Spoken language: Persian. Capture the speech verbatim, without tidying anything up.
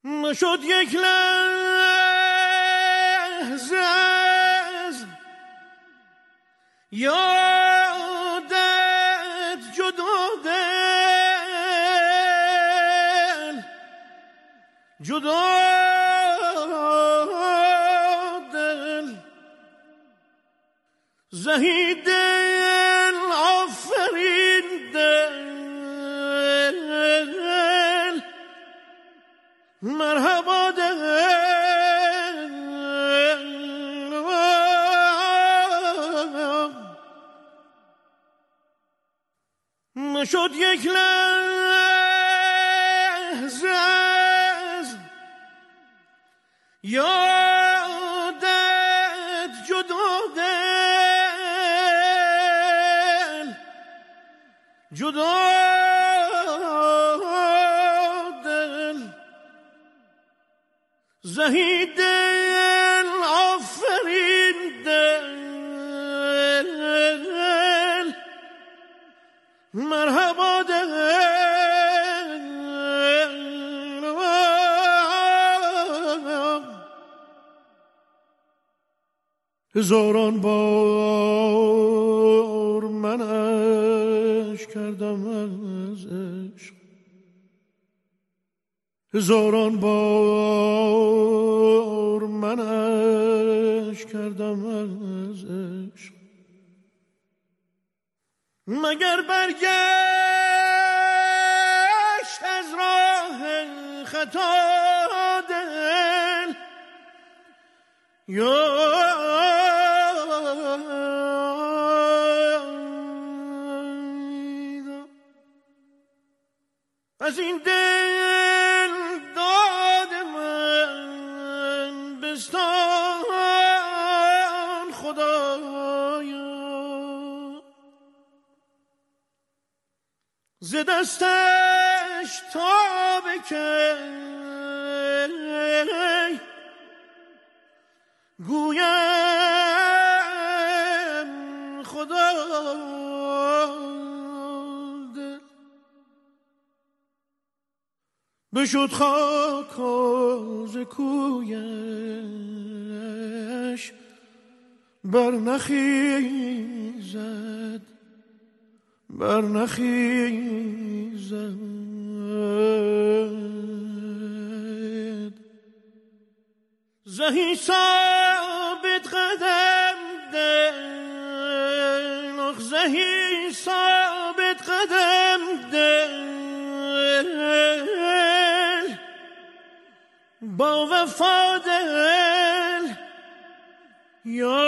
نشد یک لحظه از یادت جدا دل جدا دل زهی دل آفرین دل مرحبا دل نشد یک لحظه از یادت جدا دل جدا دل زهی دل آفرین دل مرحبا دل هزاران بار منش کردم از عشق هزاران بار منش کردم از عشق مگر برگشت از راه خطا دل یا از این دل داد من بستان خدایا ز دستش تا بکی گویم خدا دل بشد خاک از کویش بر نخیزد بر نخیزد زهی ثابت قدم دل اخ زهی ثابت قدم دل با وفا دل یا